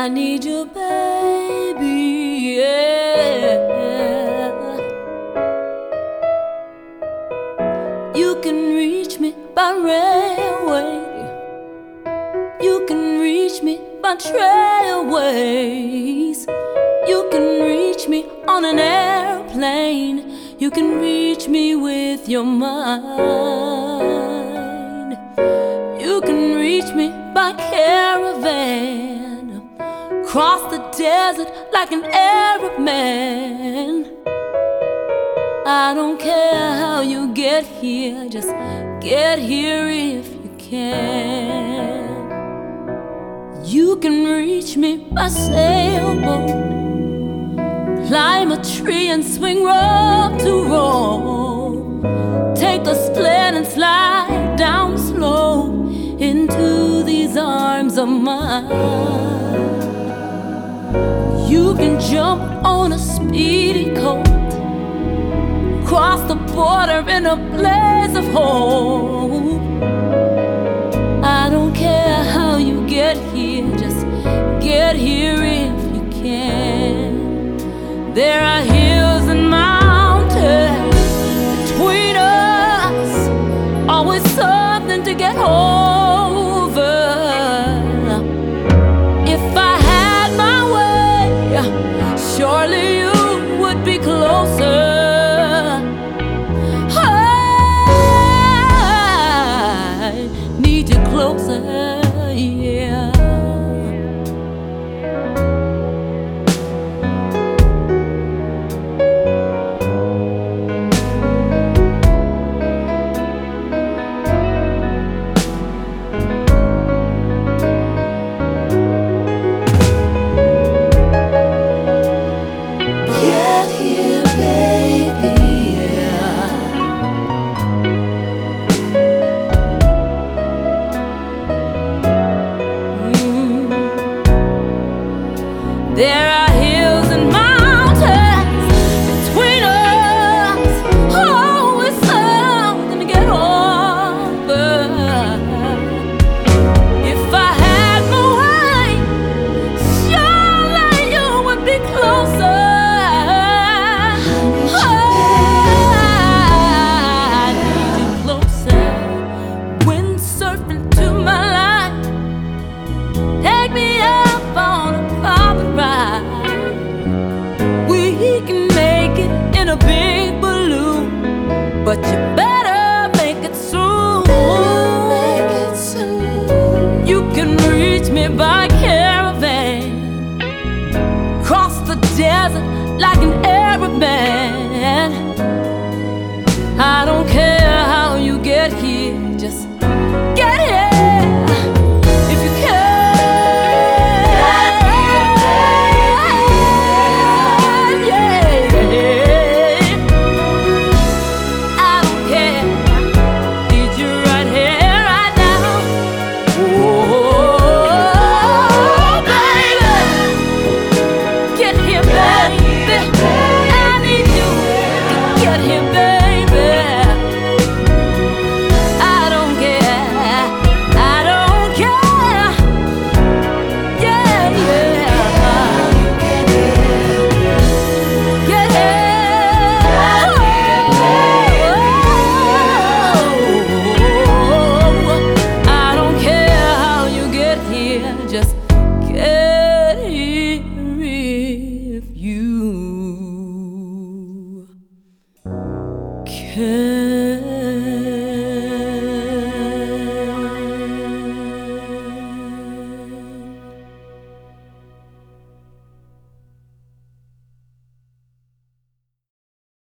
I need you, baby, yeah. You can reach me by railway, you can reach me by trailways, you can reach me on an airplane, you can reach me with your mind. You can reach me by caravan, cross the desert like an Arab man. I don't care how you get here, just get here if you can. You can reach me by sailboat, climb a tree and swing rope to rope, take a sled and slide down slow into these arms of mine. You can jump on a speedy coat, cross the border in a blaze of hope. I don't care how you get here, just get here if you can. There are hills and mountains between us, always something to get over. If I had my way, surely you would be closer. I need you closer, yeah. There are hills and mountains between us, always something to get over. If I had my way, surely you would be closer. I need you closer. Windsurfing to my life, take me up on a private ride. We can make it in a big balloon, but you better make it soon. You can reach me by caravan, cross the desert like an Arab man.